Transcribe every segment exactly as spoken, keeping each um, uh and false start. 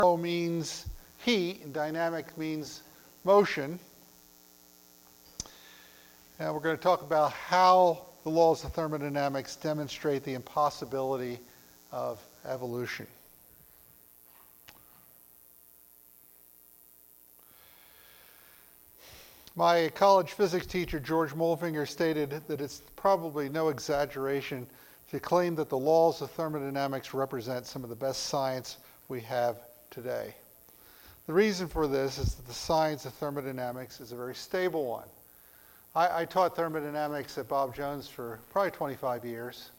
thermo means heat, and dynamic means motion. And we're going to talk about how the laws of thermodynamics demonstrate the impossibility of evolution. My college physics teacher, George Moelfinger, stated that it's probably no exaggeration to claim that the laws of thermodynamics represent some of the best science we have today. The reason for this is that the science of thermodynamics is a very stable one. I, I taught thermodynamics at Bob Jones for probably twenty-five years,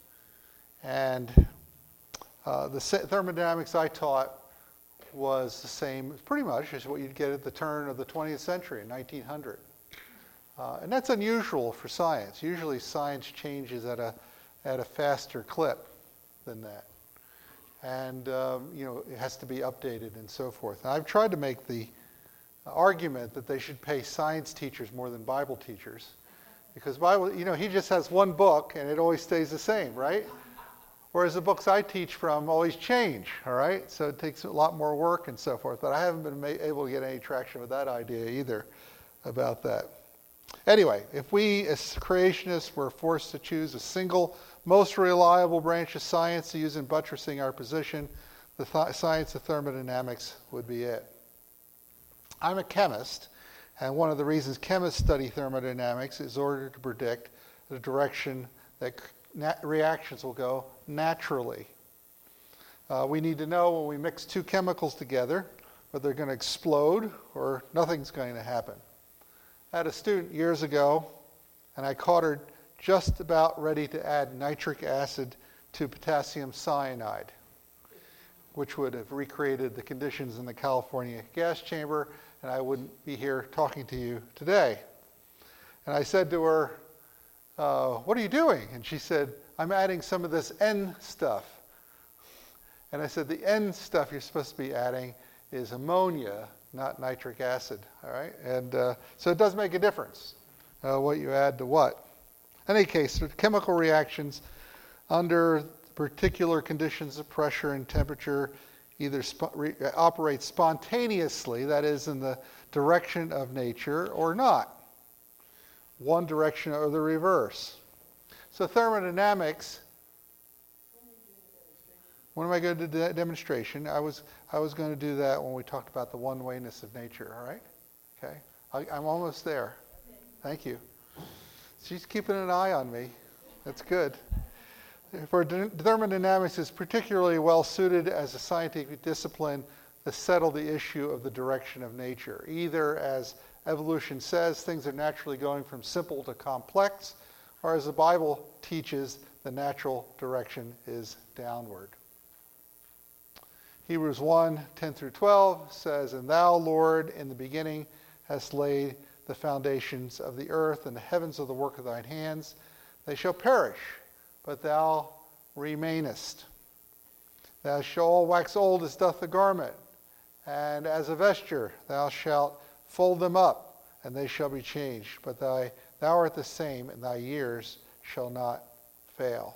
and uh, the thermodynamics I taught was the same, pretty much, as what you'd get at the turn of the twentieth century, in nineteen hundred. Uh, and that's unusual for science. Usually science changes at a at a faster clip than that. And, um, you know, it has to be updated and so forth. And I've tried to make the argument that they should pay science teachers more than Bible teachers. Because Bible, you know, he just has one book and it always stays the same, right? Whereas the books I teach from always change, all right? So it takes a lot more work and so forth. But I haven't been ma- able to get any traction with that idea either about that. Anyway, if we as creationists were forced to choose a single, most reliable branch of science to use in buttressing our position, the th- science of thermodynamics would be it. I'm a chemist, and one of the reasons chemists study thermodynamics is in order to predict the direction that nat- reactions will go naturally. Uh, we need to know when we mix two chemicals together whether they're going to explode or nothing's going to happen. I had a student years ago, and I caught her just about ready to add nitric acid to potassium cyanide, which would have recreated the conditions in the California gas chamber, and I wouldn't be here talking to you today. And I said to her, uh, what are you doing? And she said, I'm adding some of this N stuff. And I said, the N stuff you're supposed to be adding is ammonia, not nitric acid, all right? And uh, so it does make a difference, uh, what you add to what. In any case, chemical reactions under particular conditions of pressure and temperature either sp- re- operate spontaneously, that is, in the direction of nature, or not. One direction or the reverse. So thermodynamics, when am I going to do that demonstration? I was I was going to do that when we talked about the one-wayness of nature, all right? Okay, I, I'm almost there. Thank you. She's keeping an eye on me. That's good. For thermodynamics is particularly well suited as a scientific discipline to settle the issue of the direction of nature. Either, as evolution says, things are naturally going from simple to complex, or as the Bible teaches, the natural direction is downward. Hebrews one, ten through twelve says, And thou, Lord, in the beginning hast laid the foundations of the earth, and the heavens are the work of thine hands. They shall perish, but thou remainest. Thou shalt wax old as doth the garment, and as a vesture thou shalt fold them up, and they shall be changed. But thy, thou art the same, and thy years shall not fail.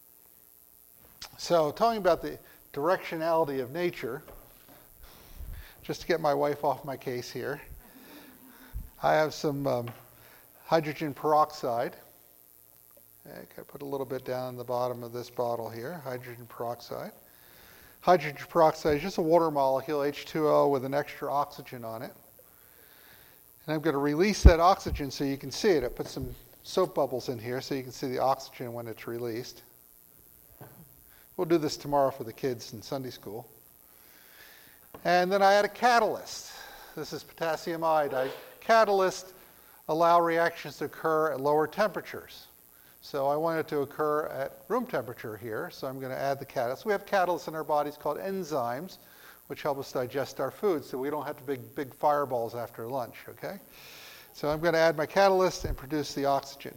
So, talking about the directionality of nature, just to get my wife off my case here, I have some um, hydrogen peroxide. Okay, I put a little bit down the bottom of this bottle here, hydrogen peroxide. Hydrogen peroxide is just a water molecule, H two O, with an extra oxygen on it. And I'm going to release that oxygen so you can see it. I put some soap bubbles in here so you can see the oxygen when it's released. We'll do this tomorrow for the kids in Sunday school. And then I add a catalyst. This is potassium iodide. Catalysts allow reactions to occur at lower temperatures. So I want it to occur at room temperature here, so I'm going to add the catalyst. We have catalysts in our bodies called enzymes, which help us digest our food, so we don't have to big, big fireballs after lunch, okay? So I'm going to add my catalyst and produce the oxygen.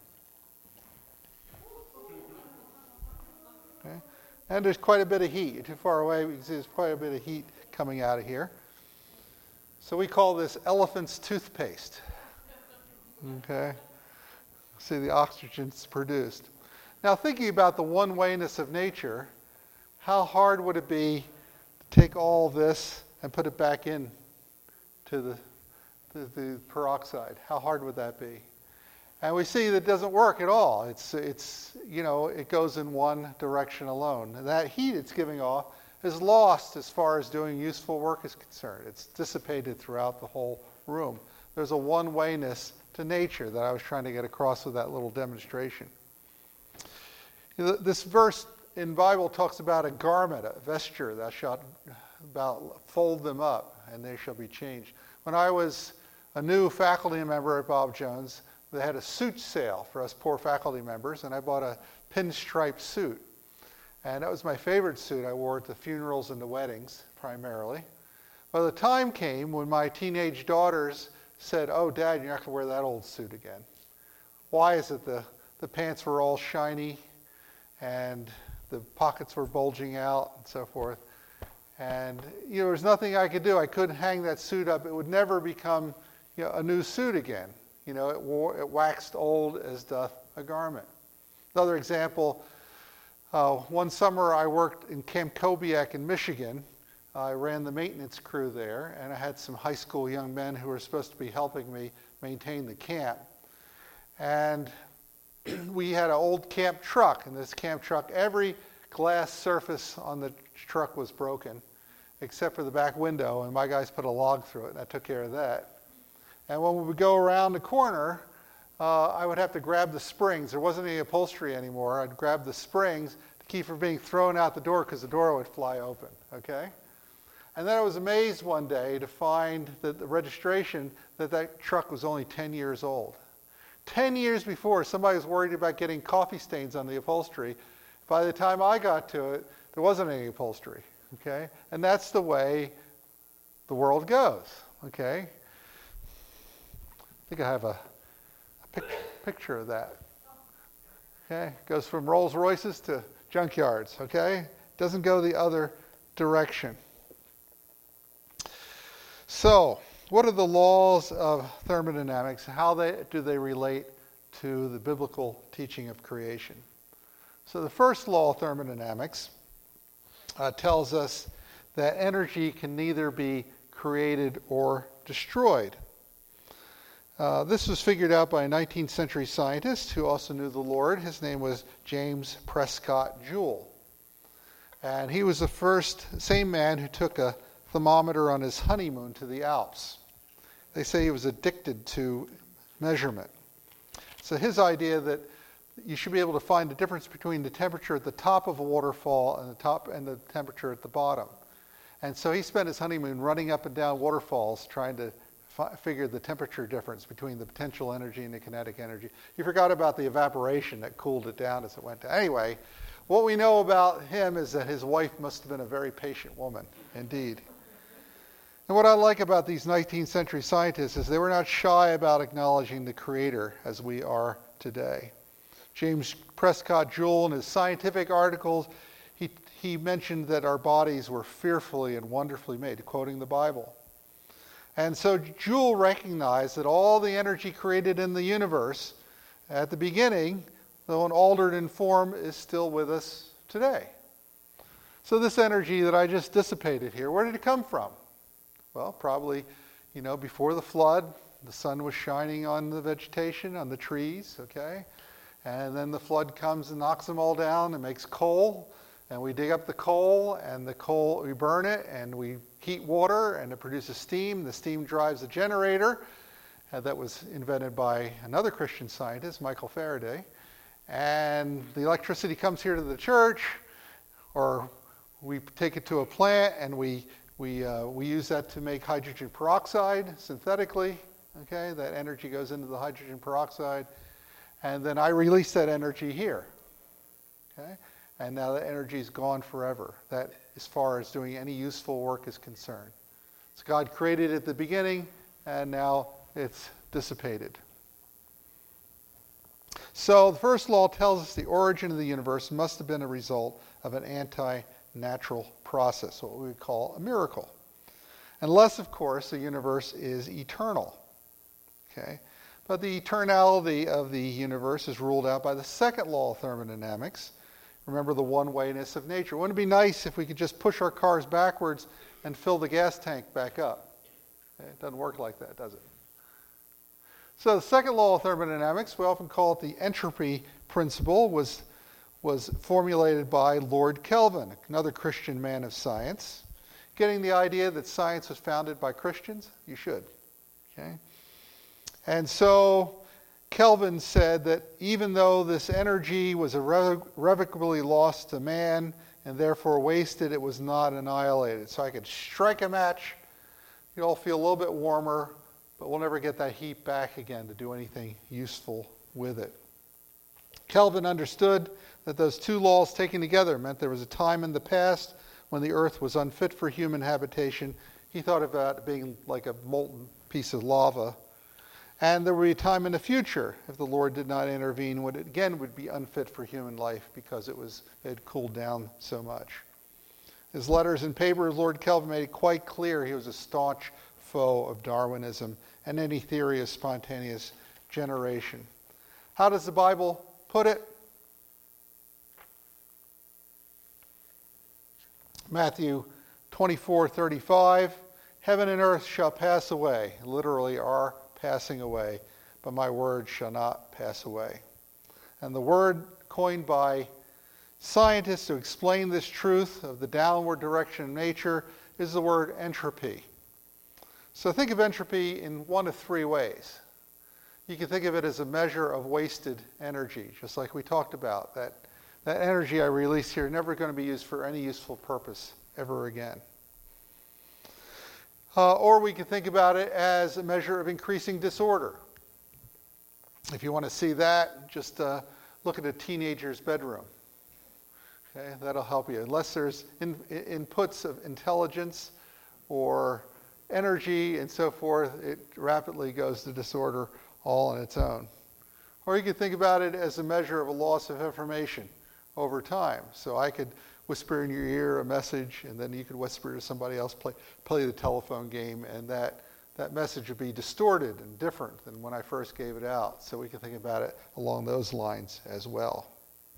Okay? And there's quite a bit of heat. You're too far away, you can see there's quite a bit of heat coming out of here. So we call this elephant's toothpaste. Okay? See, the oxygen's produced. Now, thinking about the one-wayness of nature, how hard would it be to take all this and put it back in to the, the, the peroxide. How hard would that be? And we see that it doesn't work at all. It's, it's, you know, it goes in one direction alone. And that heat it's giving off is lost as far as doing useful work is concerned. It's dissipated throughout the whole room. There's a one-wayness to nature that I was trying to get across with that little demonstration. This verse in the Bible talks about a garment, a vesture, thou shalt about fold them up, and they shall be changed. When I was a new faculty member at Bob Jones, they had a suit sale for us poor faculty members, and I bought a pinstripe suit. And that was my favorite suit. I wore it to funerals and to weddings, primarily. But the time came when my teenage daughters said, "Oh, Dad, you're not going to wear that old suit again." Why is it the, the pants were all shiny, and the pockets were bulging out, and so forth. And you know, there was nothing I could do. I couldn't hang that suit up. It would never become, you know, a new suit again. You know, it, wore, it waxed old as doth a garment. Another example, uh, one summer I worked in Camp Kobiak in Michigan. I ran the maintenance crew there, and I had some high school young men who were supposed to be helping me maintain the camp. And we had an old camp truck, and this camp truck, every glass surface on the truck was broken, except for the back window, and my guys put a log through it, and I took care of that. And when we would go around the corner, uh, I would have to grab the springs. There wasn't any upholstery anymore. I'd grab the springs to keep from being thrown out the door because the door would fly open, okay? And then I was amazed one day to find that the registration that that truck was only ten years old. Ten years before, somebody was worried about getting coffee stains on the upholstery. By the time I got to it, there wasn't any upholstery, okay? And that's the way the world goes, okay? I think I have a, a pic, picture of that. Okay, it goes from Rolls Royces to junkyards, okay? It doesn't go the other direction. So, what are the laws of thermodynamics? How they, do they relate to the biblical teaching of creation? So the first law of thermodynamics uh, tells us that energy can neither be created or destroyed. Uh, this was figured out by a nineteenth century scientist who also knew the Lord. His name was James Prescott Joule. And he was the first, same man who took a thermometer on his honeymoon to the Alps. They say he was addicted to measurement. So his idea that you should be able to find the difference between the temperature at the top of a waterfall and the top and the temperature at the bottom. And so he spent his honeymoon running up and down waterfalls trying to fi- figure the temperature difference between the potential energy and the kinetic energy. He forgot about the evaporation that cooled it down as it went down. Anyway, what we know about him is that his wife must have been a very patient woman, indeed. And what I like about these nineteenth century scientists is they were not shy about acknowledging the Creator as we are today. James Prescott Joule, in his scientific articles, he, he mentioned that our bodies were fearfully and wonderfully made, quoting the Bible. And so Joule recognized that all the energy created in the universe at the beginning, though in altered in form, is still with us today. So this energy that I just dissipated here, where did it come from? Well, probably, you know, before the flood, the sun was shining on the vegetation, on the trees, okay? And then the flood comes and knocks them all down and makes coal. And we dig up the coal, and the coal, we burn it, and we heat water, and it produces steam. The steam drives a generator uh, that was invented by another Christian scientist, Michael Faraday. And the electricity comes here to the church, or we take it to a plant, and we We uh, we use that to make hydrogen peroxide synthetically. Okay, that energy goes into the hydrogen peroxide, and then I release that energy here. Okay, and now that energy is gone forever. That, as far as doing any useful work is concerned, so God created it at the beginning, and now it's dissipated. So the first law tells us the origin of the universe must have been a result of an anti-natural process, what we would call a miracle. Unless, of course, the universe is eternal. Okay? But the eternality of the universe is ruled out by the second law of thermodynamics, Remember the one-wayness of nature. Wouldn't it be nice if we could just push our cars backwards and fill the gas tank back up? It doesn't work like that, does it? So the second law of thermodynamics, we often call it the entropy principle, was, was formulated by Lord Kelvin, another Christian man of science. Getting the idea that science was founded by Christians? You should. Okay? And so Kelvin said that even though this energy was irre- irrevocably lost to man and therefore wasted, it was not annihilated. So I could strike a match, you all feel a little bit warmer, but we'll never get that heat back again to do anything useful with it. Kelvin understood that those two laws taken together meant there was a time in the past when the earth was unfit for human habitation. He thought about it being like a molten piece of lava. And there would be a time in the future, if the Lord did not intervene, when it again would be unfit for human life because it was it had cooled down so much. His letters and papers, Lord Kelvin made it quite clear he was a staunch foe of Darwinism and any theory of spontaneous generation. How does the Bible put it? Matthew twenty-four thirty-five, heaven and earth shall pass away, literally are passing away, but my word shall not pass away. And the word coined by scientists to explain this truth of the downward direction of nature is the word entropy. So think of entropy in one of three ways. You can think of it as a measure of wasted energy, just like we talked about. That, that energy I release here never going to be used for any useful purpose ever again. Uh, or we can think about it as a measure of increasing disorder. If you want to see that, just uh, look at a teenager's bedroom. Okay, that'll help you. Unless there's in, inputs of intelligence or energy and so forth, it rapidly goes to disorder all on its own. Or you could think about it as a measure of a loss of information over time. So I could whisper in your ear a message, and then you could whisper to somebody else, play play the telephone game, and that, that message would be distorted and different than when I first gave it out. So we can think about it along those lines as well.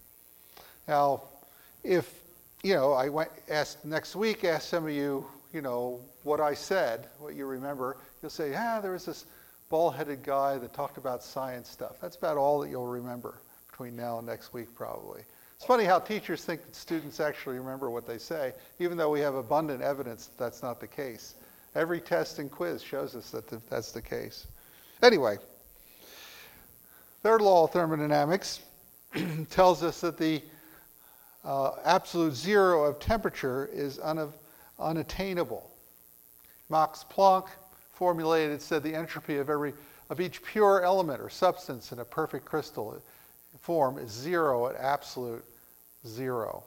Now, if, you know, I went asked next week, ask some of you, you know, what I said, what you remember, you'll say, ah, there was this bald-headed guy that talked about science stuff. That's about all that you'll remember between now and next week, probably. It's funny how teachers think that students actually remember what they say, even though we have abundant evidence that that's not the case. Every test and quiz shows us that that's the case. Anyway, third law of thermodynamics tells us that the uh, absolute zero of temperature is un- unattainable. Max Planck formulated, said the entropy of every of each pure element or substance in a perfect crystal form is zero at absolute zero.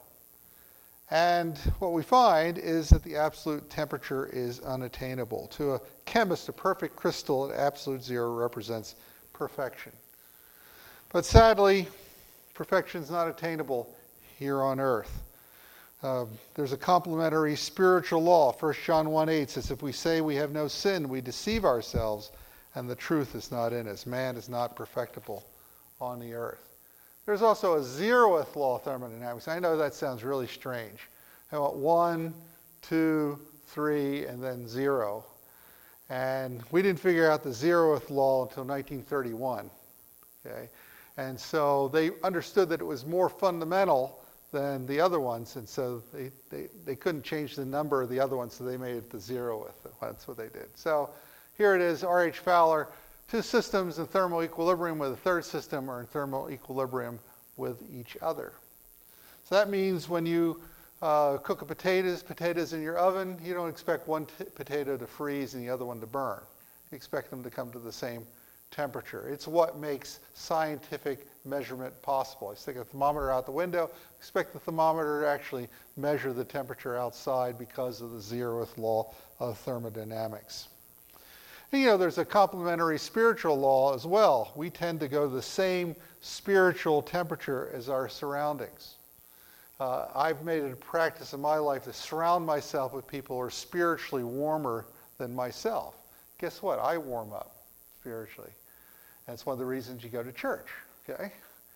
And what we find is that the absolute temperature is unattainable. To a chemist, a perfect crystal at absolute zero represents perfection. But sadly, perfection is not attainable here on earth. Uh, there's a complementary spiritual law. First John one eight says, if we say we have no sin, we deceive ourselves, and the truth is not in us. Man is not perfectible on the earth. There's also a zeroth law of thermodynamics. I know that sounds really strange. I want one, two, three, and then zero. And we didn't figure out the zeroth law until nineteen thirty-one. Okay? And so they understood that it was more fundamental than the other ones, and so they, they, they couldn't change the number of the other ones, so they made it the zeroth. That's what they did. So here it is, R H Fowler. Two systems in thermal equilibrium with a third system are in thermal equilibrium with each other. So that means when you uh, cook a potatoes, potatoes in your oven, you don't expect one t- potato to freeze and the other one to burn. You expect them to come to the same temperature. It's what makes scientific measurement possible. I stick a thermometer out the window, expect the thermometer to actually measure the temperature outside because of the zeroth law of thermodynamics. You know, there's a complementary spiritual law as well. We tend to go to the same spiritual temperature as our surroundings. Uh, I've made it a practice in my life to surround myself with people who are spiritually warmer than myself. Guess what? I warm up spiritually. That's one of the reasons you go to church, okay?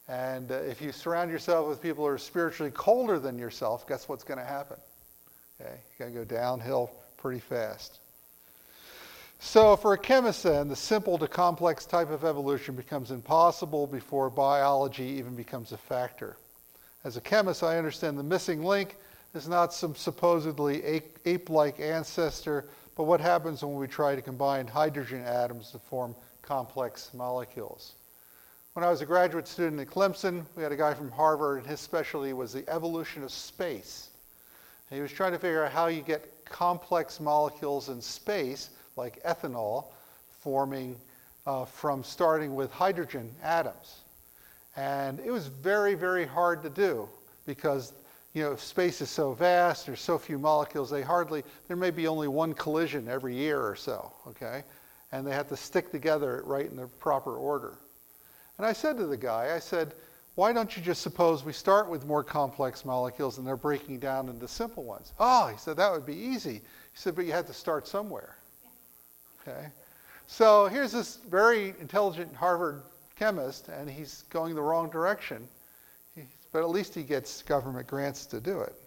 And uh, if you surround yourself with people who are spiritually colder than yourself, guess what's going to happen? Okay, you're going to go downhill pretty fast. So for a chemist then, the simple to complex type of evolution becomes impossible before biology even becomes a factor. As a chemist, I understand the missing link is not some supposedly ape-like ancestor, but what happens when we try to combine hydrogen atoms to form complex molecules. When I was a graduate student at Clemson, we had a guy from Harvard, and his specialty was the evolution of space. And he was trying to figure out how you get complex molecules in space, like ethanol, forming uh, from starting with hydrogen atoms. And it was very, very hard to do because, you know, if space is so vast, there's so few molecules, they hardly, there may be only one collision every year or so, okay? And they have to stick together right in the proper order. And I said to the guy, I said, why don't you just suppose we start with more complex molecules and they're breaking down into simple ones? Oh, he said, that would be easy. He said, but you had to start somewhere. Okay? So here's this very intelligent Harvard chemist, and he's going the wrong direction. He's, but at least he gets government grants to do it.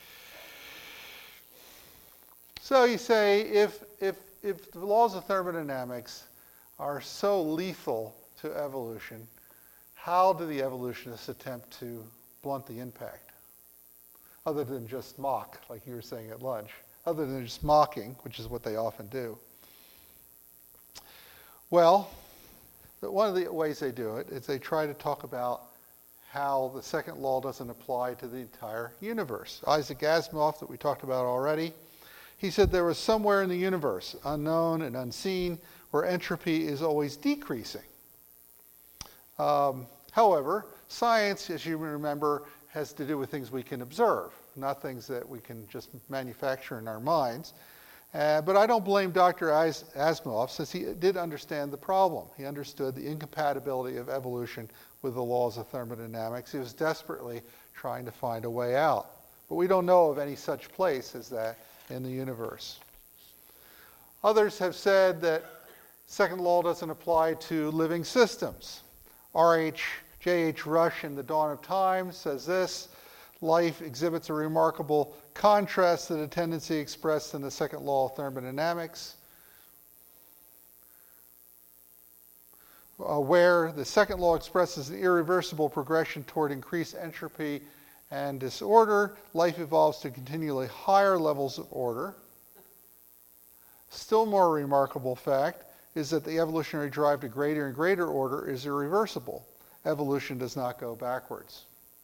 So you say, if, if, if the laws of thermodynamics are so lethal to evolution, how do the evolutionists attempt to blunt the impact? Other than just mock, like you were saying at lunch. Other than just mocking, which is what they often do. Well, one of the ways they do it is they try to talk about how the second law doesn't apply to the entire universe. Isaac Asimov, that we talked about already, he said there was somewhere in the universe, unknown and unseen, where entropy is always decreasing. Um, however, science, as you remember, has to do with things we can observe, not things that we can just manufacture in our minds. Uh, but I don't blame Doctor As- Asimov, since he did understand the problem. He understood the incompatibility of evolution with the laws of thermodynamics. He was desperately trying to find a way out. But we don't know of any such place as that in the universe. Others have said that second law doesn't apply to living systems. R H J H Rush in The Dawn of Time says this: life exhibits a remarkable contrast to the tendency expressed in the second law of thermodynamics, uh, where the second law expresses an irreversible progression toward increased entropy and disorder. Life evolves to continually higher levels of order. Still more remarkable fact is that the evolutionary drive to greater and greater order is irreversible. Evolution does not go backwards.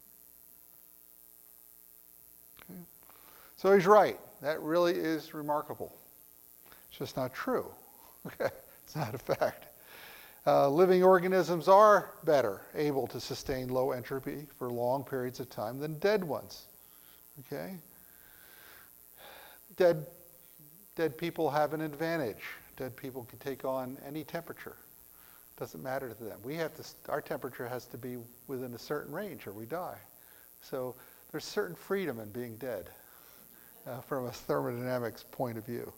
Okay. So he's right. That really is remarkable. It's just not true. Okay. It's not a fact. Uh, living organisms are better able to sustain low entropy for long periods of time than dead ones. Okay? Dead, dead people have an advantage. Dead people can take on any temperature. Doesn't matter to them. We have to, our temperature has to be within a certain range or we die. So there's certain freedom in being dead uh, from a thermodynamics point of view.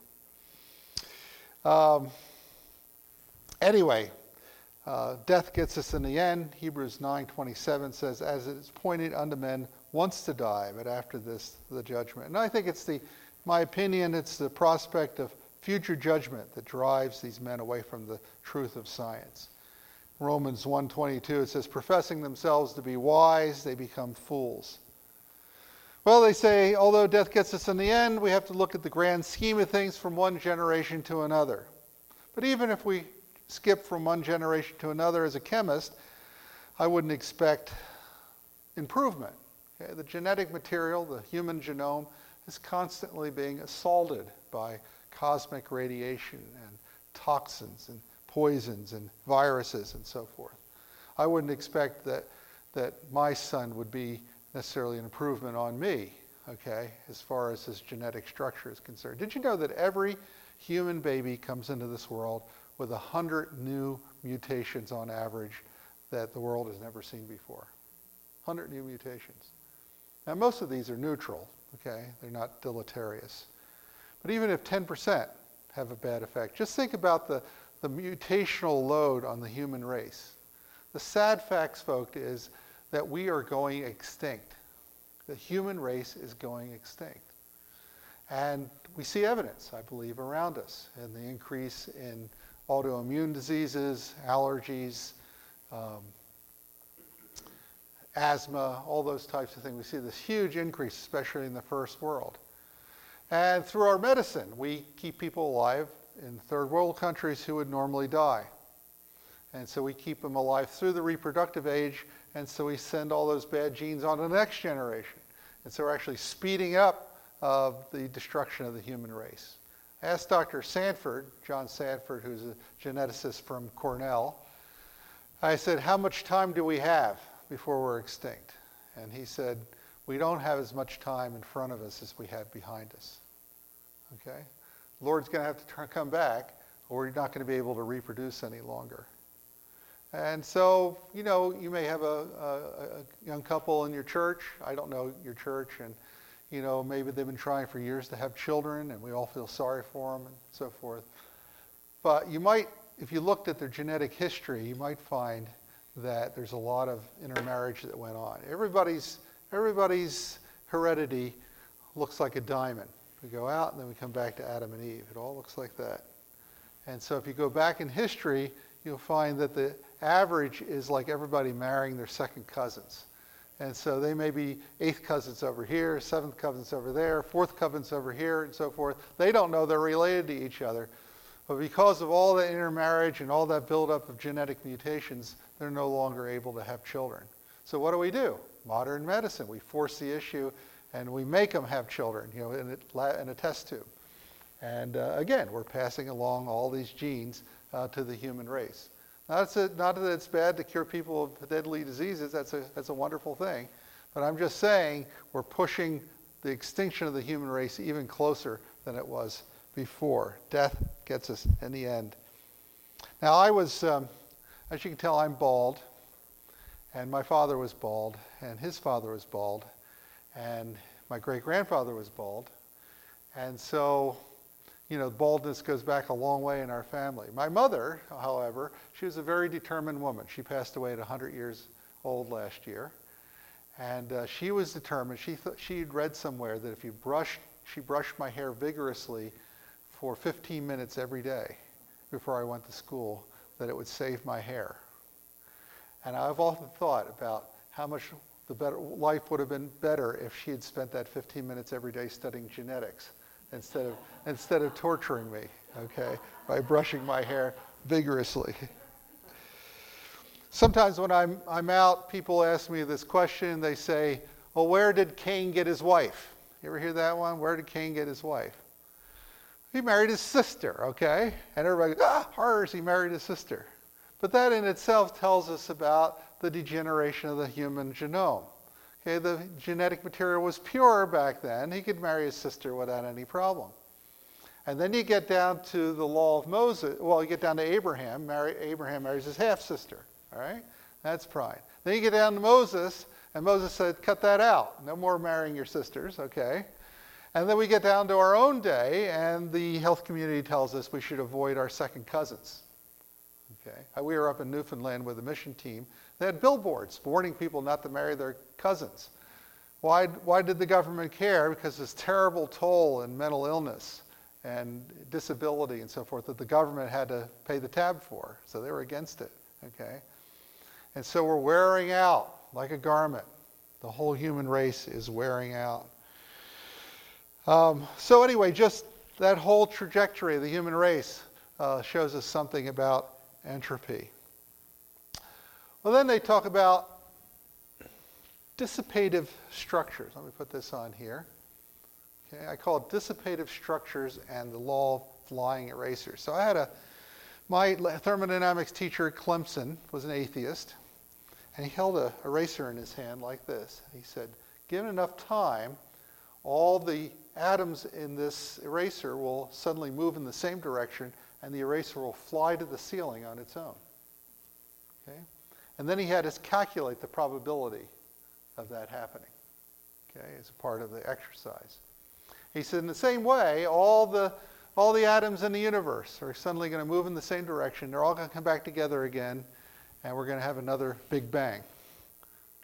Um, anyway, uh, death gets us in the end. Hebrews nine twenty-seven says, as it is appointed unto men once to die, but after this, the judgment. And I think it's the, my opinion, it's the prospect of future judgment that drives these men away from the truth of science. Romans one twenty-two, it says, professing themselves to be wise, they become fools. Well, they say, although death gets us in the end, we have to look at the grand scheme of things from one generation to another. But even if we skip from one generation to another as a chemist, I wouldn't expect improvement. Okay? The genetic material, the human genome, is constantly being assaulted by cosmic radiation and toxins and poisons and viruses and so forth. I wouldn't expect that that my son would be necessarily an improvement on me, okay, as far as his genetic structure is concerned. Did you know that every human baby comes into this world with a hundred new mutations on average that the world has never seen before? Hundred new mutations. Now most of these are neutral, okay, they're not deleterious. But even if ten percent have a bad effect, just think about the, the mutational load on the human race. The sad facts, folks, is that we are going extinct. The human race is going extinct. And we see evidence, I believe, around us in the increase in autoimmune diseases, allergies, um, asthma, all those types of things. We see this huge increase, especially in the first world. And through our medicine, we keep people alive in third world countries who would normally die. And so we keep them alive through the reproductive age, and so we send all those bad genes on to the next generation. And so we're actually speeding up uh, the destruction of the human race. I asked Doctor Sanford, John Sanford, who's a geneticist from Cornell, I said, how much time do we have before we're extinct? And he said, we don't have as much time in front of us as we have behind us. Okay? The Lord's going to have to turn, come back, or we're not going to be able to reproduce any longer. And so, you know, you may have a, a, a young couple in your church. I don't know your church, and, you know, maybe they've been trying for years to have children, and we all feel sorry for them and so forth. But you might, if you looked at their genetic history, you might find that there's a lot of intermarriage that went on. Everybody's, everybody's heredity looks like a diamond. We go out, and then we come back to Adam and Eve. It all looks like that. And so if you go back in history, you'll find that the average is like everybody marrying their second cousins. And so they may be eighth cousins over here, seventh cousins over there, fourth cousins over here, and so forth. They don't know they're related to each other. But because of all that intermarriage and all that buildup of genetic mutations, they're no longer able to have children. So what do we do? Modern medicine. We force the issue, and we make them have children, you know, in a, in a test tube. And uh, again, we're passing along all these genes uh, to the human race. Not, a, not that it's bad to cure people of deadly diseases. That's a, that's a wonderful thing. But I'm just saying we're pushing the extinction of the human race even closer than it was before. Death gets us in the end. Now, I was, um, as you can tell, I'm bald. And my father was bald. And his father was bald. And my great-grandfather was bald. And so, you know, baldness goes back a long way in our family. My mother, however, she was a very determined woman. She passed away at one hundred years old last year. And uh, she was determined. She th- she'd read somewhere that if you brush, she brushed my hair vigorously for fifteen minutes every day before I went to school, that it would save my hair. And I've often thought about how much the better life would have been better if she had spent that fifteen minutes every day studying genetics instead of instead of torturing me, okay, by brushing my hair vigorously. Sometimes when I'm I'm out, people ask me this question. They say, well, where did Cain get his wife? You ever hear that one? Where did Cain get his wife? He married his sister, okay? And everybody goes, ah, horrors, he married his sister. But that in itself tells us about the degeneration of the human genome. Okay, the genetic material was pure back then. He could marry his sister without any problem. And then you get down to the law of Moses. Well, you get down to Abraham. Marry, Abraham marries his half-sister. All right? That's pride. Then you get down to Moses, and Moses said, cut that out. No more marrying your sisters, okay? And then we get down to our own day, and the health community tells us we should avoid our second cousins. Okay? We were up in Newfoundland with a mission team. They had billboards warning people not to marry their cousins. Why, why did the government care? Because this terrible toll in mental illness and disability and so forth that the government had to pay the tab for. So they were against it. Okay? And so we're wearing out like a garment. The whole human race is wearing out. Um, so anyway, just that whole trajectory of the human race uh, shows us something about entropy. Well, then they talk about dissipative structures. Let me put this on here. Okay, I call it dissipative structures and the law of flying erasers. So I had a, my thermodynamics teacher, Clemson, was an atheist, and he held an eraser in his hand like this. He said, given enough time, all the atoms in this eraser will suddenly move in the same direction, and the eraser will fly to the ceiling on its own. Okay? And then he had us calculate the probability of that happening, okay, as a part of the exercise. He said, in the same way, all the all the atoms in the universe are suddenly going to move in the same direction. They're all going to come back together again, and we're going to have another Big Bang.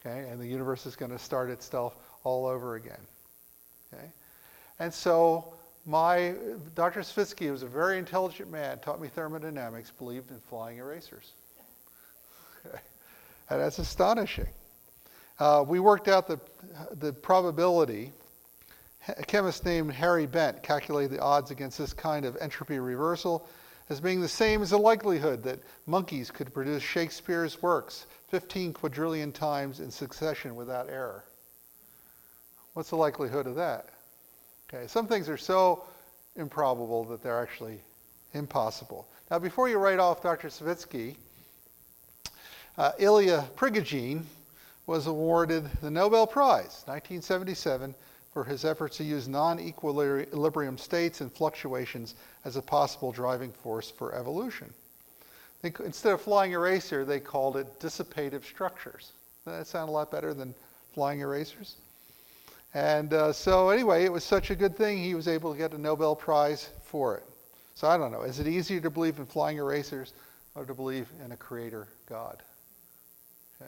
Okay, and the universe is going to start itself all over again. Okay, and so my Doctor Savitsky, who was a very intelligent man, taught me thermodynamics, believed in flying erasers. Okay, and that's astonishing. Uh, we worked out the the probability. A chemist named Harry Bent calculated the odds against this kind of entropy reversal as being the same as the likelihood that monkeys could produce Shakespeare's works fifteen quadrillion times in succession without error. What's the likelihood of that? Okay, some things are so improbable that they're actually impossible. Now, before you write off Doctor Savitsky, uh, Ilya Prigogine was awarded the Nobel Prize, nineteen seventy-seven, for his efforts to use non-equilibrium states and fluctuations as a possible driving force for evolution. They, instead of flying eraser, they called it dissipative structures. Doesn't that sound a lot better than flying erasers? And uh, so anyway, it was such a good thing he was able to get a Nobel Prize for it. So I don't know, is it easier to believe in flying erasers or to believe in a creator God? Okay.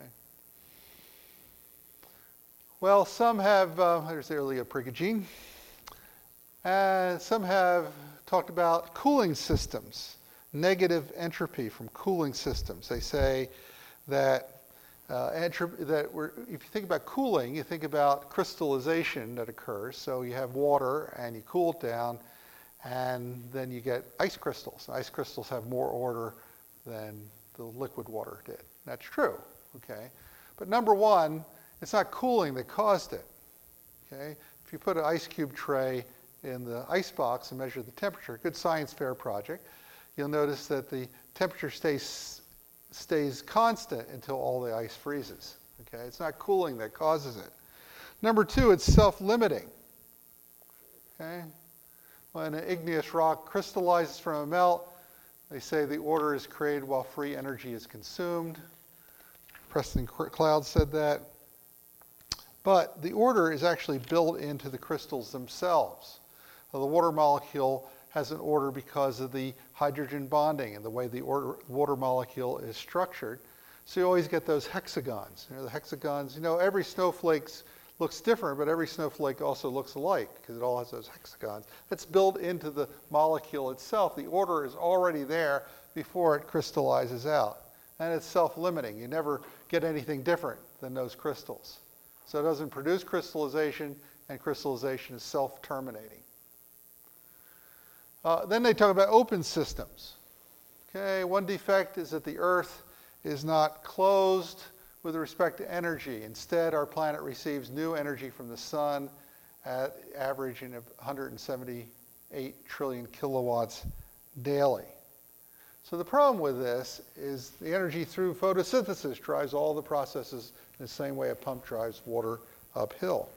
Well, some have, uh, there's Ilya Prigogine, and some have talked about cooling systems, negative entropy from cooling systems. They say that uh, entropy, that we're, if you think about cooling, you think about crystallization that occurs. So you have water and you cool it down, and then you get ice crystals. Ice crystals have more order than the liquid water did. That's true, okay? But number one, it's not cooling that caused it, okay? If you put an ice cube tray in the ice box and measure the temperature, good science fair project, you'll notice that the temperature stays, stays constant until all the ice freezes, okay? It's not cooling that causes it. Number two, it's self-limiting, okay? When an igneous rock crystallizes from a melt, they say the order is created while free energy is consumed. Preston Cloud said that. But the order is actually built into the crystals themselves. So the water molecule has an order because of the hydrogen bonding and the way the order, water molecule is structured. So you always get those hexagons. You know, the hexagons, you know, every snowflake looks different, but every snowflake also looks alike because it all has those hexagons. That's built into the molecule itself. The order is already there before it crystallizes out. And it's self-limiting. You never get anything different than those crystals. So it doesn't produce crystallization, and crystallization is self-terminating. Uh, then they talk about open systems. Okay, one defect is that the Earth is not closed with respect to energy. Instead, our planet receives new energy from the sun at averaging of one hundred seventy-eight trillion kilowatts daily. So the problem with this is the energy through photosynthesis drives all the processes in the same way a pump drives water uphill.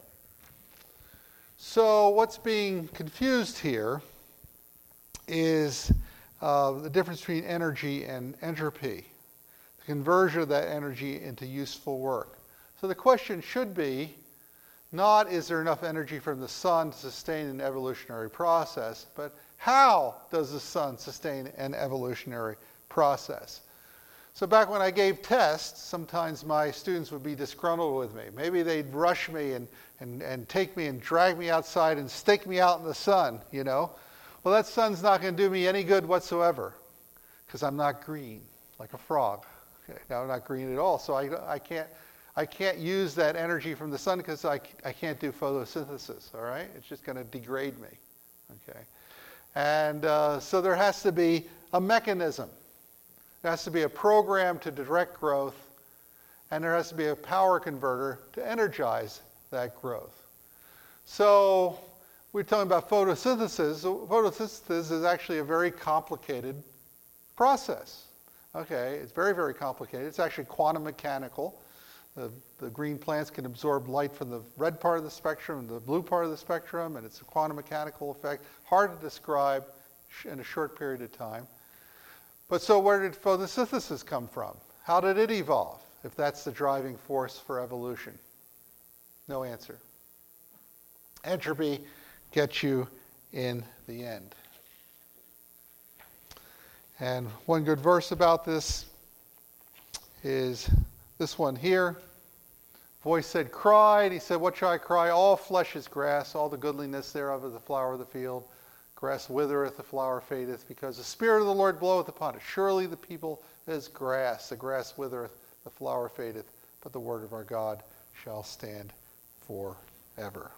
So what's being confused here is uh, the difference between energy and entropy, the conversion of that energy into useful work. So the question should be not is there enough energy from the sun to sustain an evolutionary process, but how does the sun sustain an evolutionary process? So back when I gave tests, sometimes my students would be disgruntled with me. Maybe they'd rush me and, and, and take me and drag me outside and stake me out in the sun, you know. Well, that sun's not going to do me any good whatsoever because I'm not green like a frog. Okay, now I'm not green at all, so I, I, can't, I can't use that energy from the sun because I, I can't do photosynthesis, all right? It's just going to degrade me, okay? And uh, so there has to be a mechanism. There has to be a program to direct growth, and there has to be a power converter to energize that growth. So we're talking about photosynthesis. So photosynthesis is actually a very complicated process. Okay, it's very, very complicated. It's actually quantum mechanical. The, the green plants can absorb light from the red part of the spectrum, the blue part of the spectrum, and it's a quantum mechanical effect. Hard to describe in a short period of time. But so where did photosynthesis come from? How did it evolve, if that's the driving force for evolution? No answer. Entropy gets you in the end. And one good verse about this is this one here. Voice said, cry. And he said, what shall I cry? All flesh is grass, all the goodliness thereof is the flower of the field. Grass withereth, the flower fadeth, because the Spirit of the Lord bloweth upon it. Surely the people is grass. The grass withereth, the flower fadeth, but the word of our God shall stand forever.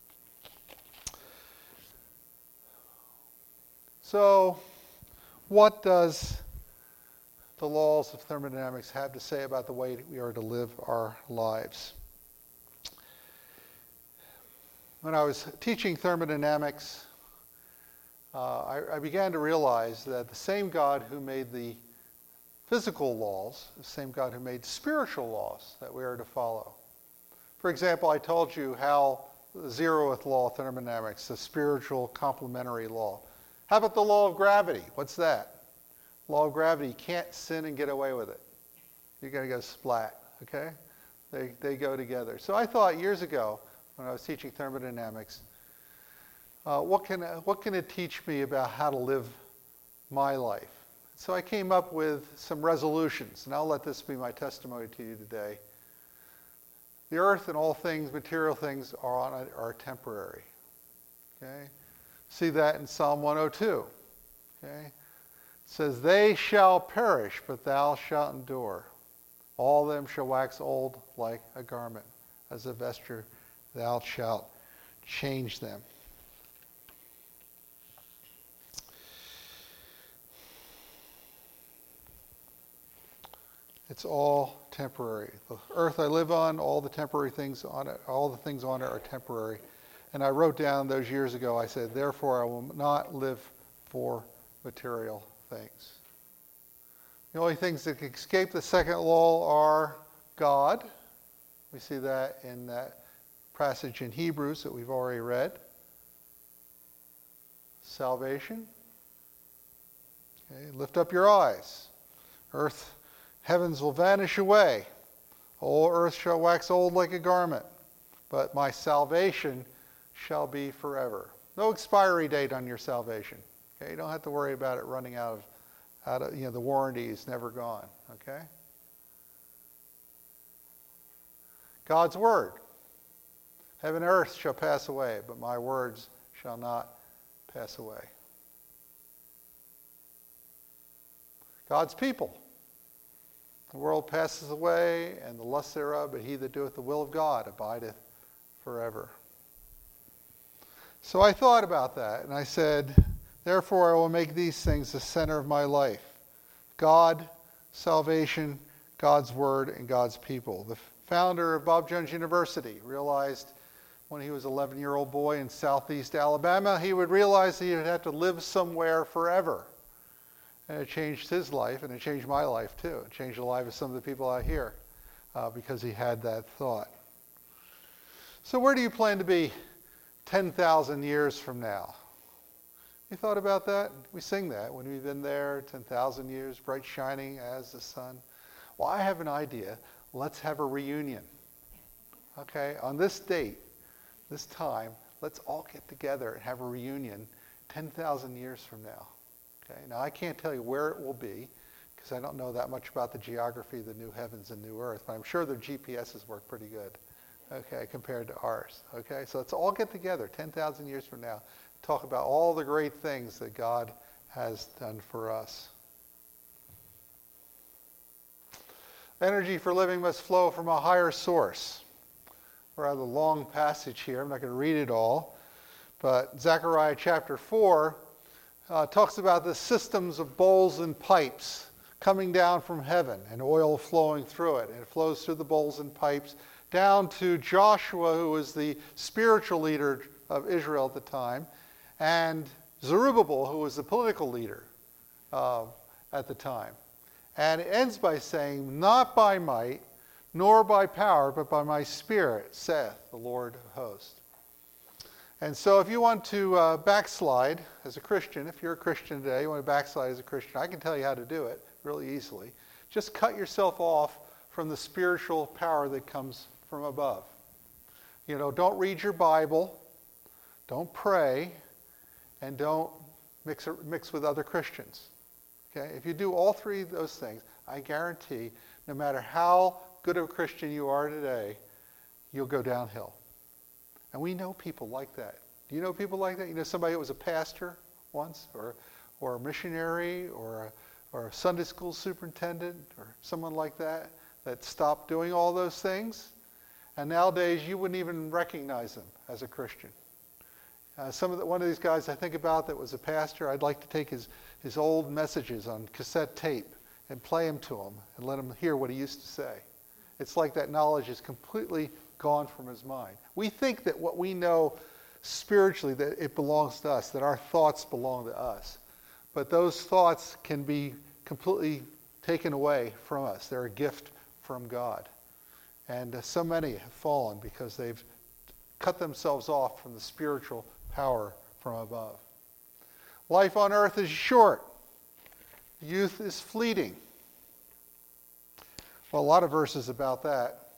So, what does the laws of thermodynamics have to say about the way we are to live our lives? When I was teaching thermodynamics, uh, I, I began to realize that the same God who made the physical laws, the same God who made spiritual laws that we are to follow. For example, I told you how the zeroth law of thermodynamics, the spiritual complementary law. How about the law of gravity? What's that? Law of gravity, you can't sin and get away with it. You're going to go splat, okay? They, they go together. So I thought years ago, when I was teaching thermodynamics, uh, what can, what can it teach me about how to live my life? So I came up with some resolutions, and I'll let this be my testimony to you today. The earth and all things, material things, are on it, are temporary. Okay? See that in Psalm one oh two. Okay? It says, they shall perish, but thou shalt endure. All of them shall wax old like a garment. As a vesture, thou shalt change them. It's all temporary. The earth I live on, all the temporary things on it, all the things on it are temporary. And I wrote down those years ago, I said, therefore I will not live for material things. The only things that can escape the second law are God. We see that in that passage in Hebrews that we've already read. Salvation. Okay, lift up your eyes. Earth, heavens will vanish away. All earth shall wax old like a garment. But my salvation shall be forever. No expiry date on your salvation. Okay, you don't have to worry about it running out of, out of, you know, the warranty is never gone. Okay? God's word. Heaven and earth shall pass away, but my words shall not pass away. God's people. The world passes away, and the lust thereof, but he that doeth the will of God abideth forever. So I thought about that, and I said, therefore I will make these things the center of my life. God, salvation, God's word, and God's people. The founder of Bob Jones University realized when he was an eleven-year-old boy in southeast Alabama, he would realize he would have to live somewhere forever. And it changed his life, and it changed my life too. It changed the life of some of the people out here uh, because he had that thought. So where do you plan to be ten thousand years from now? You thought about that? We sing that when we've been there ten thousand years, bright shining as the sun. Well, I have an idea. Let's have a reunion. Okay, on this date, this time, let's all get together and have a reunion ten thousand years from now. Okay, now I can't tell you where it will be because I don't know that much about the geography of the new heavens and new earth, but I'm sure their G P S's work pretty good, okay, compared to ours. Okay, so let's all get together ten thousand years from now, talk about all the great things that God has done for us. Energy for living must flow from a higher source. Rather long passage here. I'm not going to read it all, but Zechariah chapter four uh, talks about the systems of bowls and pipes coming down from heaven and oil flowing through it. And it flows through the bowls and pipes down to Joshua, who was the spiritual leader of Israel at the time, and Zerubbabel, who was the political leader uh, at the time. And it ends by saying, not by might, nor by power, but by my Spirit, saith the Lord of hosts. And so if you want to uh, backslide as a Christian, if you're a Christian today, you want to backslide as a Christian, I can tell you how to do it really easily. Just cut yourself off from the spiritual power that comes from above. You know, don't read your Bible, don't pray, and don't mix, mix with other Christians. Okay? If you do all three of those things, I guarantee, no matter how good of a Christian you are today, you'll go downhill. And we know people like that. Do you know people like that? You know somebody that was a pastor once, or or a missionary, or a, or a Sunday school superintendent, or someone like that, that stopped doing all those things? And nowadays, you wouldn't even recognize them as a Christian. Uh, some of the, one of these guys I think about that was a pastor, I'd like to take his, his old messages on cassette tape and play them to him and let him hear what he used to say. It's like that knowledge is completely gone from his mind. We think that what we know spiritually, that it belongs to us, that our thoughts belong to us. But those thoughts can be completely taken away from us. They're a gift from God. And uh, so many have fallen because they've cut themselves off from the spiritual power from above. Life on earth is short. Youth is fleeting. Well, a lot of verses about that.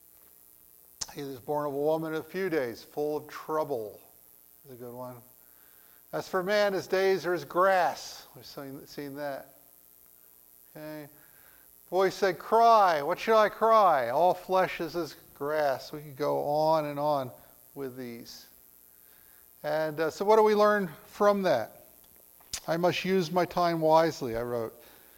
He was born of a woman in a few days, full of trouble. Is a good one. As for man, his days are as grass. We've seen, seen that. Okay. Voice said, cry. What should I cry? All flesh is as grass. We could go on and on with these. And uh, so what do we learn from that? I must use my time wisely, I wrote.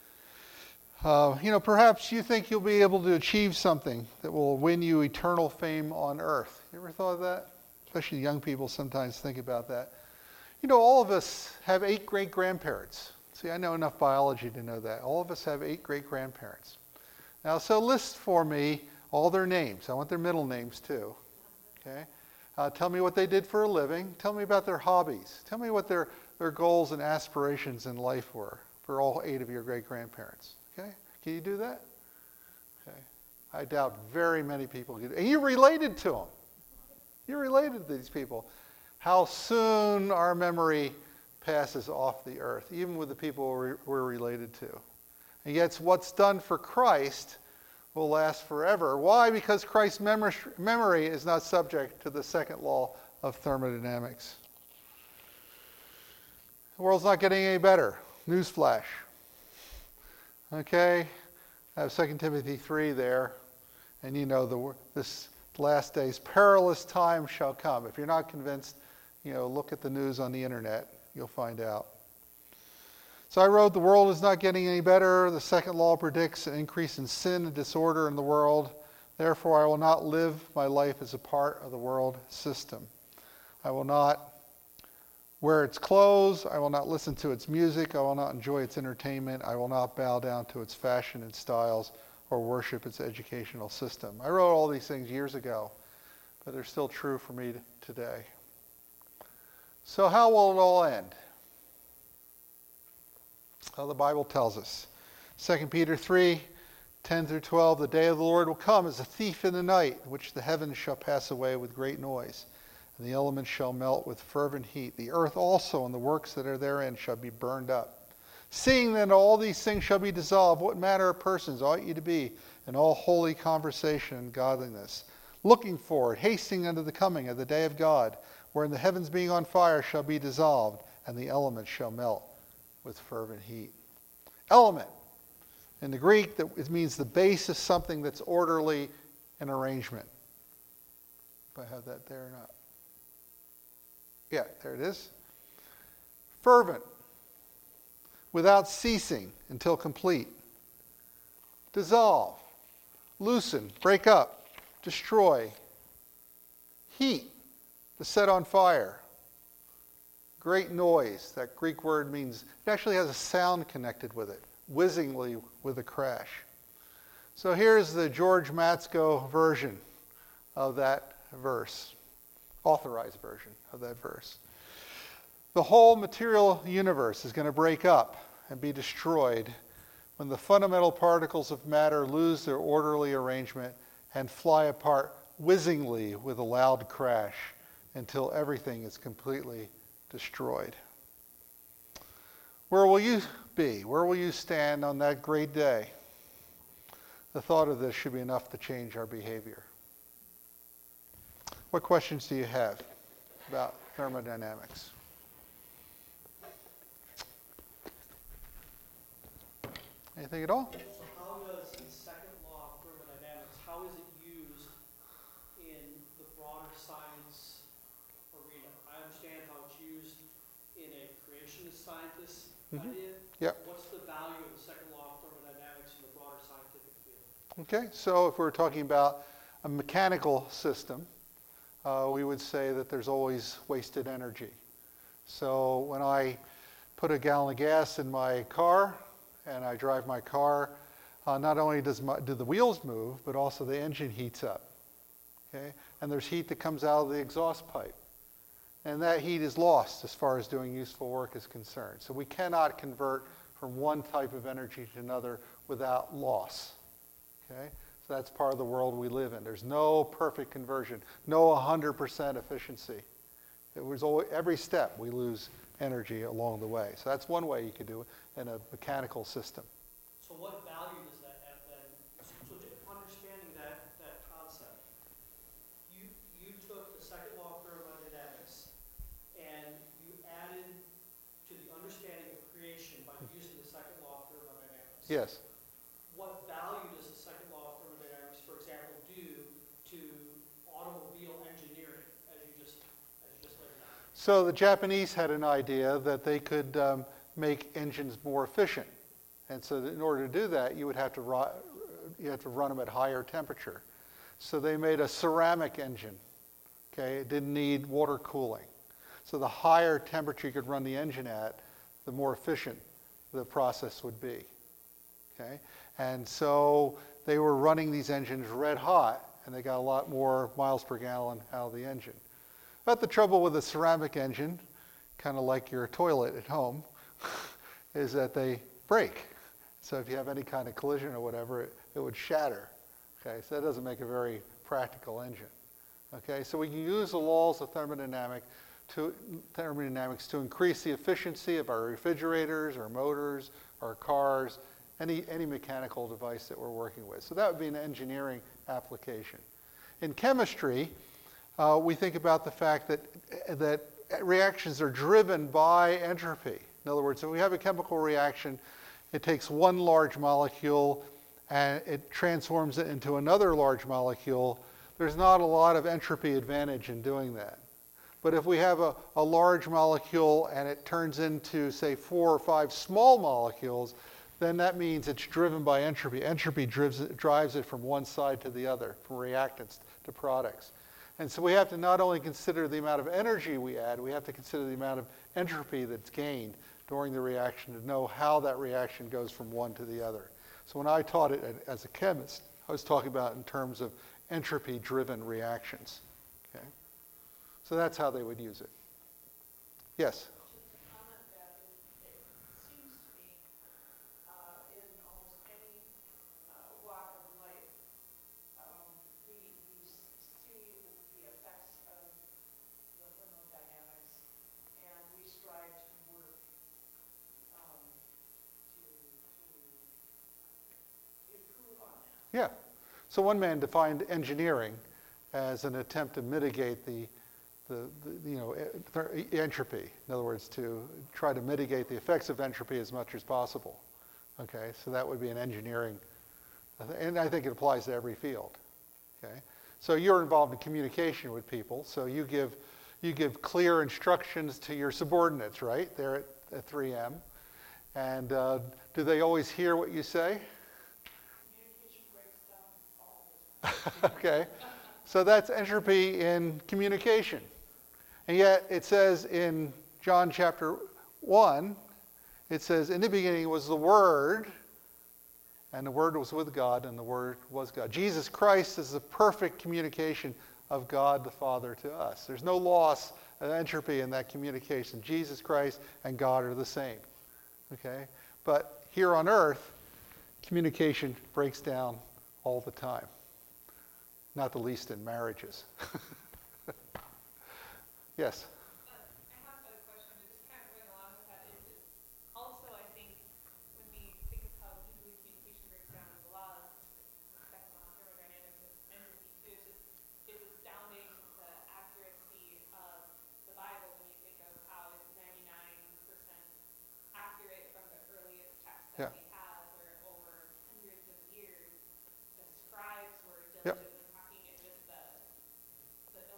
Uh, you know, perhaps you think you'll be able to achieve something that will win you eternal fame on earth. You ever thought of that? Especially young people sometimes think about that. You know, all of us have eight great-grandparents. See, I know enough biology to know that. All of us have eight great-grandparents. Now, so list for me all their names. I want their middle names, too. Okay? Uh, tell me what they did for a living. Tell me about their hobbies. Tell me what their, their goals and aspirations in life were for all eight of your great-grandparents. Okay? Can you do that? Okay. I doubt very many people can. And you're related to them. You're related to these people. How soon our memory passes off the earth, even with the people we're, we're related to. And yet what's done for Christ will last forever. Why? Because Christ's memory, memory is not subject to the second law of thermodynamics. The world's not getting any better. Newsflash. Okay? I have Second Timothy three there. And you know, the, this last days, perilous time shall come. If you're not convinced, you know, look at the news on the internet. You'll find out. So I wrote, the world is not getting any better. The second law predicts an increase in sin and disorder in the world. Therefore, I will not live my life as a part of the world system. I will not wear its clothes. I will not listen to its music. I will not enjoy its entertainment. I will not bow down to its fashion and styles or worship its educational system. I wrote all these things years ago, but they're still true for me today. So how will it all end? Well, the Bible tells us. Second Peter three, ten through twelve, the day of the Lord will come as a thief in the night, in which the heavens shall pass away with great noise, and the elements shall melt with fervent heat. The earth also and the works that are therein shall be burned up. Seeing then all these things shall be dissolved, what manner of persons ought you to be in all holy conversation and godliness, looking forward, hastening unto the coming of the day of God, wherein the heavens being on fire shall be dissolved, and the elements shall melt with fervent heat. Element. In the Greek, that it means the base of something that's orderly in arrangement. If I have that there or not. Yeah, there it is. Fervent. Without ceasing until complete. Dissolve. Loosen. Break up. Destroy. Heat. To set on fire. Great noise. That Greek word means, it actually has a sound connected with it. Whizzingly with a crash. So here's the George Matsko version of that verse. Authorized version of that verse. The whole material universe is going to break up and be destroyed when the fundamental particles of matter lose their orderly arrangement and fly apart whizzingly with a loud crash until everything is completely destroyed. Where will you be? Where will you stand on that great day? The thought of this should be enough to change our behavior. What questions do you have about thermodynamics? Anything at all? So how does the second law of thermodynamics, how is it used in broader science arena? I understand how it's used in a creationist scientist Mhm. idea. Yep. What's the value of the second law of thermodynamics in the broader scientific field? Okay, so if we're talking about a mechanical system, uh, we would say that there's always wasted energy. So when I put a gallon of gas in my car and I drive my car, uh, not only does my, do the wheels move, but also the engine heats up. Okay? And there's heat that comes out of the exhaust pipe. And that heat is lost as far as doing useful work is concerned. So we cannot convert from one type of energy to another without loss. Okay? So that's part of the world we live in. There's no perfect conversion, no one hundred percent efficiency. It was always, every step we lose energy along the way. So that's one way you could do it in a mechanical system. So what value does that have then? So to understanding that, that concept, you, you took the second law of thermodynamics and you added to the understanding of creation by using the second law of thermodynamics. Yes. What value does the second law of thermodynamics, for example, do to automobile engineering, as you just, as you just laid out? So the Japanese had an idea that they could um, make engines more efficient. And so that in order to do that, you would have to, ru- you have to run them at higher temperature. So they made a ceramic engine. Okay, it didn't need water cooling. So the higher temperature you could run the engine at, the more efficient the process would be. Okay, and so they were running these engines red hot, and they got a lot more miles per gallon out of the engine. But the trouble with a ceramic engine, kind of like your toilet at home, is that they break. So if you have any kind of collision or whatever, it, it would shatter. Okay, so that doesn't make a very practical engine. Okay, so we can use the laws of thermodynamic to, thermodynamics to increase the efficiency of our refrigerators, our motors, our cars, any, any mechanical device that we're working with. So that would be an engineering application. In chemistry, uh, we think about the fact that, that reactions are driven by entropy. In other words, if we have a chemical reaction, it takes one large molecule and it transforms it into another large molecule. There's not a lot of entropy advantage in doing that. But if we have a, a large molecule and it turns into, say, four or five small molecules, then that means it's driven by entropy. Entropy drives it, drives it from one side to the other, from reactants to products. And so we have to not only consider the amount of energy we add, we have to consider the amount of entropy that's gained during the reaction to know how that reaction goes from one to the other. So when I taught it as a chemist, I was talking about in terms of entropy-driven reactions. Okay? So that's how they would use it. Yes? Yeah. So one man defined engineering as an attempt to mitigate the, the, the you know, e- entropy. In other words, to try to mitigate the effects of entropy as much as possible. Okay, so that would be an engineering, and I think it applies to every field. Okay, so you're involved in communication with people, so you give, you give clear instructions to your subordinates, right? They're at, at three M, and uh, do they always hear what you say? Okay, so that's entropy in communication. And yet it says in John chapter one, it says, in the beginning was the Word, and the Word was with God, and the Word was God. Jesus Christ is the perfect communication of God the Father to us. There's no loss of entropy in that communication. Jesus Christ and God are the same. Okay? But here on earth, communication breaks down all the time. Not the least in marriages. Yes? Uh, I have a question, but just kind of going along with that is, is also, I think, when we think of how easily communication breaks down in the laws, the second law of thermodynamics and entropy too, it's just, it's astounding the accuracy of the Bible when you think of how it's ninety-nine percent accurate from the earliest text that Yeah. we have, where over hundreds of years, the scribes were Yep. diligently talking, and just the, the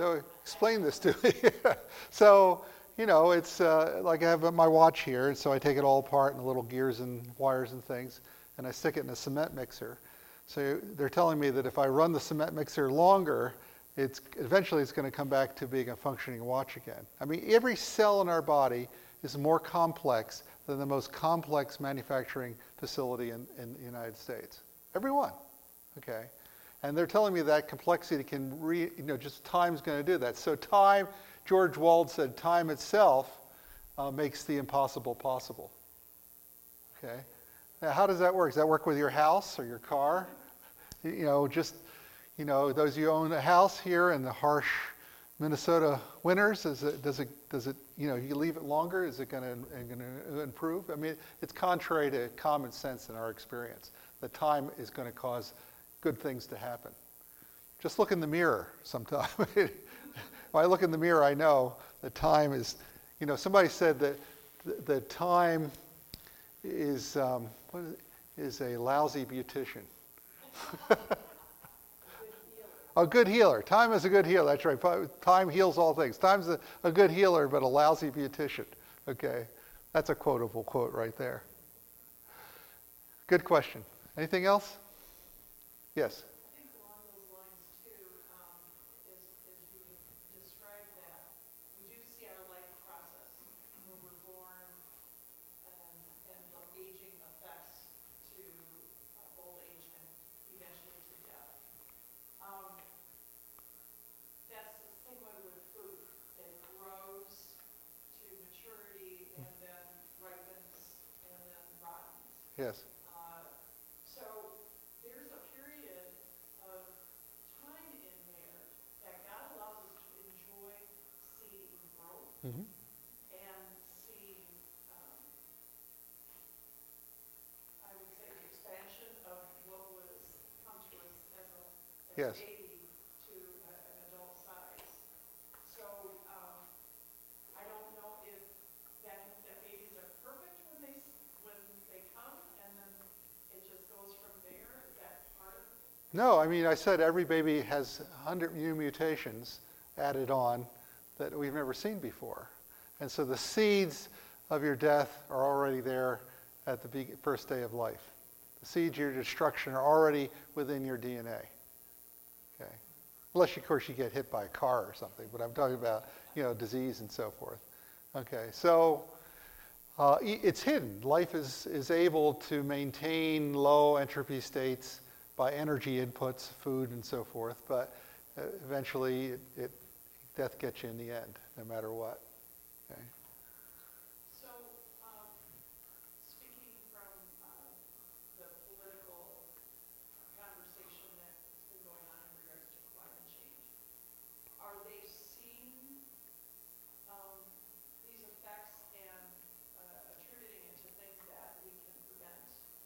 So explain this to me. So, you know, it's uh, like I have my watch here, and so I take it all apart and the little gears and wires and things, and I stick it in a cement mixer. So they're telling me that if I run the cement mixer longer, it's eventually it's going to come back to being a functioning watch again. I mean, every cell in our body is more complex than the most complex manufacturing facility in, in the United States. Every one, okay? And they're telling me that complexity can, re, you know, just time's going to do that. So time, George Wald said, time itself uh, makes the impossible possible. Okay? Now, how does that work? Does that work with your house or your car? You know, just, you know, those of you who own a house here in the harsh Minnesota winters, is it, does it, does it, you know, you leave it longer, is it going to improve? I mean, it's contrary to common sense in our experience. The time is going to cause good things to happen. Just look in the mirror sometime. When I look in the mirror, I know the time is, you know, somebody said that the, the time is, um, what is, it? is a lousy beautician. A good healer. Time is a good healer. That's right. Time heals all things. Time's a, a good healer, but a lousy beautician. Okay. That's a quotable quote right there. Good question. Anything else? Yes. I think along those lines too, um, as, as you described that, we do see our life process when we're born and, and the aging effects to uh, old age and eventually to death. Um, that's the same way with food. It grows to maturity and then ripens and then rottens. Yes. Uh, so there's a period of time in there that God allows us to enjoy seeing growth Mm-hmm. and seeing, um, I would say, the expansion of what was come to us as a as Yes. a baby to a, an adult size. So um, I don't know if that means that babies are perfect when they s- when they come, and then it just goes from there. Is that part of it? No, I mean, I said every baby has one hundred new mutations added on that we've never seen before. And so the seeds of your death are already there at the be- first day of life. The seeds of your destruction are already within your D N A. Okay. Unless, of course, you get hit by a car or something, but I'm talking about, you know, disease and so forth. Okay, so uh, e- it's hidden. Life is, is able to maintain low entropy states by energy inputs, food and so forth, but uh, eventually it, it, death gets you in the end, no matter what. Okay. So, um, speaking from uh, the political conversation that's been going on in regards to climate change, are they seeing um, these effects and uh, attributing it to things that we can prevent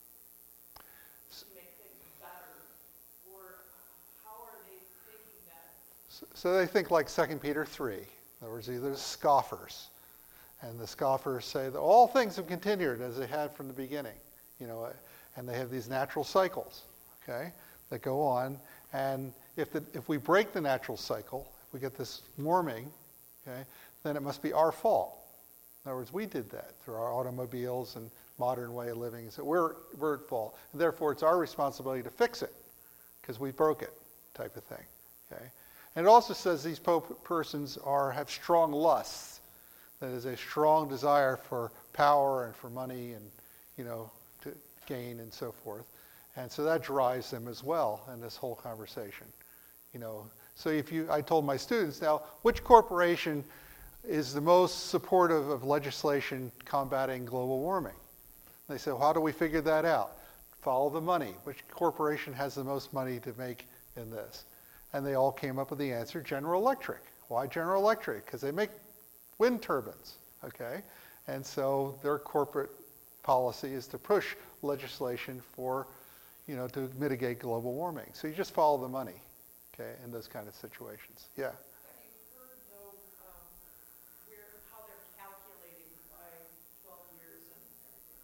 to make things better? Or how are they thinking that? So, so they think like Second Peter three. In other words, these are scoffers. And the scoffers say that all things have continued as they had from the beginning. You know, and they have these natural cycles, okay, that go on. And if, the, if we break the natural cycle, if we get this warming, okay, then it must be our fault. In other words, we did that through our automobiles and modern way of living. So we're, we're at fault. And therefore, it's our responsibility to fix it because we broke it, type of thing. Okay? And it also says these po- persons are have strong lusts. That is a strong desire for power and for money and, you know, to gain and so forth. And so that drives them as well in this whole conversation. You know, so if you, I told my students, now, which corporation is the most supportive of legislation combating global warming? They said, well, how do we figure that out? Follow the money. Which corporation has the most money to make in this? And they all came up with the answer, General Electric. Why General Electric? Because they make wind turbines, okay? And so their corporate policy is to push legislation for, you know, to mitigate global warming. So you just follow the money, okay, in those kind of situations. Yeah. Have you heard though um, where how they're calculating by twelve years and everything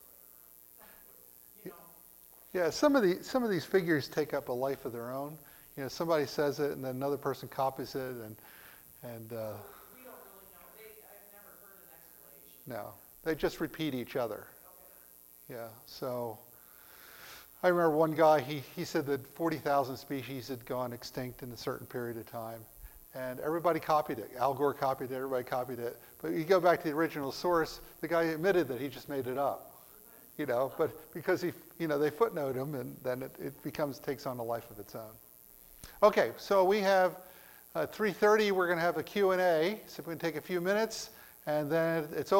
will be destroyed? You know. Yeah, some of the some of these figures take up a life of their own. you know, somebody says it and then another person copies it and, and, uh, We don't really know. They, I've never heard an explanation. no, they just repeat each other. Okay. Yeah, so I remember one guy, he, he said that forty thousand species had gone extinct in a certain period of time. And everybody copied it. Al Gore copied it, everybody copied it. But you go back to the original source, the guy admitted that he just made it up. You know, but because he, you know, they footnote him and then it, it becomes, takes on a life of its own. Okay, so we have uh, three thirty, we're going to have a Q and A. So we're going to take a few minutes and then it's over.